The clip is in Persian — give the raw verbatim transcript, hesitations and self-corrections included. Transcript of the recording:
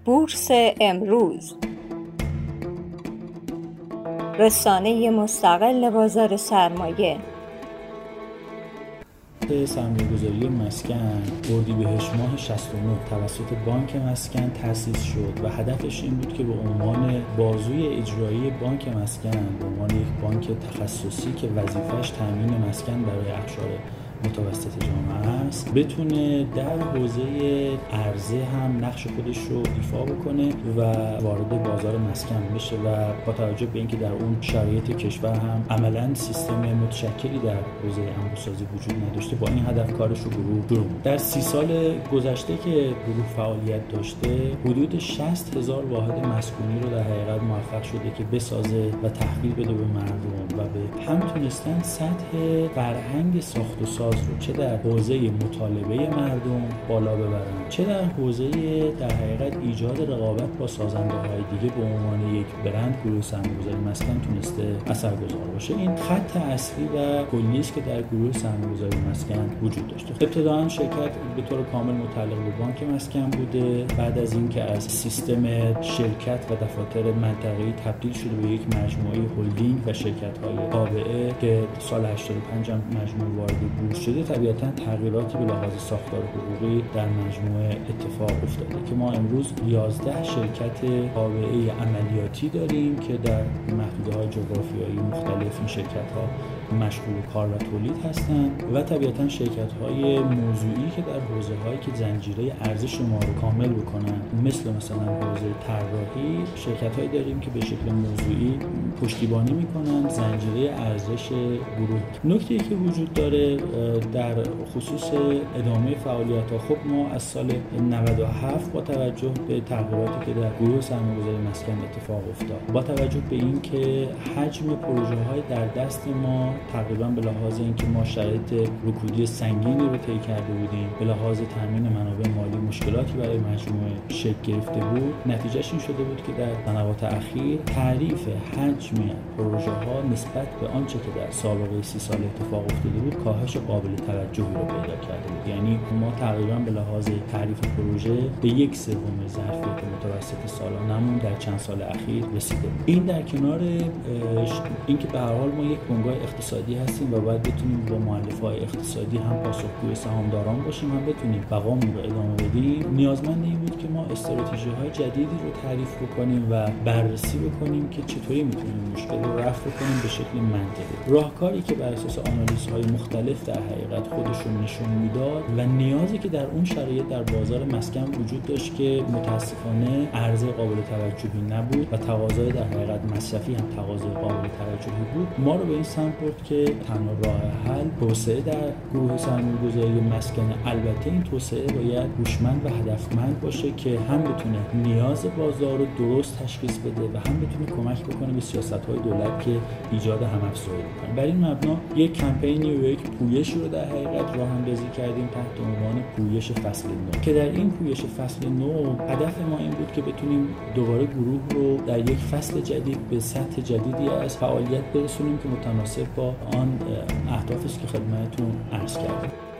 بورس امروز، رسانه مستقل بازار سرمایه. سرمایه‌گذاری مسکن اردیبهشت ماه شصت و نه توسط بانک مسکن تأسیس شد و هدفش این بود که به عنوان بازوی اجرایی بانک مسکن، به عنوان یک بانک تخصصی که وظیفه‌اش تامین مسکن برای اقشار متوسط جامعه است، بتونه در حوزه عرضه هم نقش خودش رو ایفا بکنه و وارد بازار مسکن بشه و با توجه به اینکه در اون شرایط کشور هم عملاً سیستم متشکلی در حوزه انباشت‌سازی وجود نداشته، با این هدف کارش رو گروه شروع کرد. در سی سال گذشته که گروه فعالیت داشته، حدود شصت هزار واحد مسکونی رو در حقیقت موفق شده که بسازه و تحویل بده به مردم و به هم تونستن سطح فرهنگ ساخت و ساز رو چه در حوزه مطالبه مردم بالا ببرن، چه در حوزه در حقیقت ایجاد رقابت با سازنده‌های دیگه به عنوان یک برند گروه سرمایه‌گذاری مسکن تونسته اثرگذار باشه. این خط اصلی و کلی است که در گروه سرمایه‌گذاری مسکن وجود داشته. ابتداً شرکت به طور کامل متعلق به بانک مسکن بوده، بعد از اینکه از سیستم شرکت و دفاتر منطقه‌ای تبدیل شده به یک مجموعه هلدینگ و شرکت‌های تابعه که سال هشتاد و پنج هم مجموعه وارد بورس شده، طبیعتاً تغییراتی به لحاظ ساختار حقوقی در مجموعه اتفاق افتاده که ما امروز یازده شرکت تابعه عملیاتی داریم که در محدوده‌های جغرافیایی مختلف این شرکت‌ها مشغول کار و تولید هستند و طبیعتاً شرکت‌های موضوعی که در حوزه‌هایی که زنجیره ارزش ما رو کامل بکنن، مثل مثلا حوزه طراحی، شرکت‌هایی داریم که به شکل موضوعی پشتیبانی می‌کنن زنجیره ارزش گروه. نکته‌ای که وجود داره در خصوص ادامه فعالیت‌ها، خب ما از سال نود و هفت با توجه به تغییراتی که در گروه سرمایه‌گذاری مسکن اتفاق افتاد، با توجه به اینکه حجم پروژه‌های در دست ما تقریبا به لحاظ اینکه ما شرایط رکودی سنگینی رو طی کرده بودیم، به لحاظ تامین منابع مالی مشکلاتی برای مجموعه شکل گرفته بود، نتیجهش این شده بود که در سنوات اخیر تعریف حجم پروژه‌ها نسبت به آنچه که در سابقه سی سال اتفاق افتاده بود کاهش قابل توجهی رو پیدا کرده بود. یعنی ما تقریبا به لحاظ تعریف پروژه به یک سوم ظرفیت متوسط سالانه‌مون در چند سال اخیر رسیده بود. این در کنار اینکه به هر حال ما یک بنگاه اقتصادی هستیم و باید بتونیم با مؤلفه‌های اقتصادی هم پاسخگوی سهامداران باشیم، هم بتونیم بقامون رو ادامه بدیم، نیازمند این بود که ما استراتژی‌های جدیدی رو تعریف بکنیم و بررسی بکنیم که چطوری میتونیم مشکل رو رفع کنیم به شکل منطقی. راهکاری که بر اساس آنالیزهای مختلف در حقیقت خودش رو نشون میداد و نیازی که در اون شرایط در بازار مسکن وجود داشت که متاسفانه عرضه قابل توجهی نبود و تقاضای در حقیقت مصرفی هم تقاضای قابل توجهی بود، ما رو به این سمت برد که تنها راه حل توسعه در گروه سرمایه‌گذاری مسکن. البته این توسعه باید هوشمند و هدفمند باشه که هم بتونه نیاز بازار رو درست تشخیص بده و هم بتونه کمک بکنه به سیاست‌های دولت که ایجاد هم‌افزایی بکنه. بر این مبنا یک کمپینی و یک پویشی رو در حقیقت راه‌اندازی کردیم تحت عنوان پویش فصل نو که در این پویش فصل نو هدف ما این بود که بتونیم دوباره گروه رو در یک فصل جدید به سطح جدیدی از فعالیت برسونیم که متناسب با آن اهدافی است که خدمتتون عرض کردم.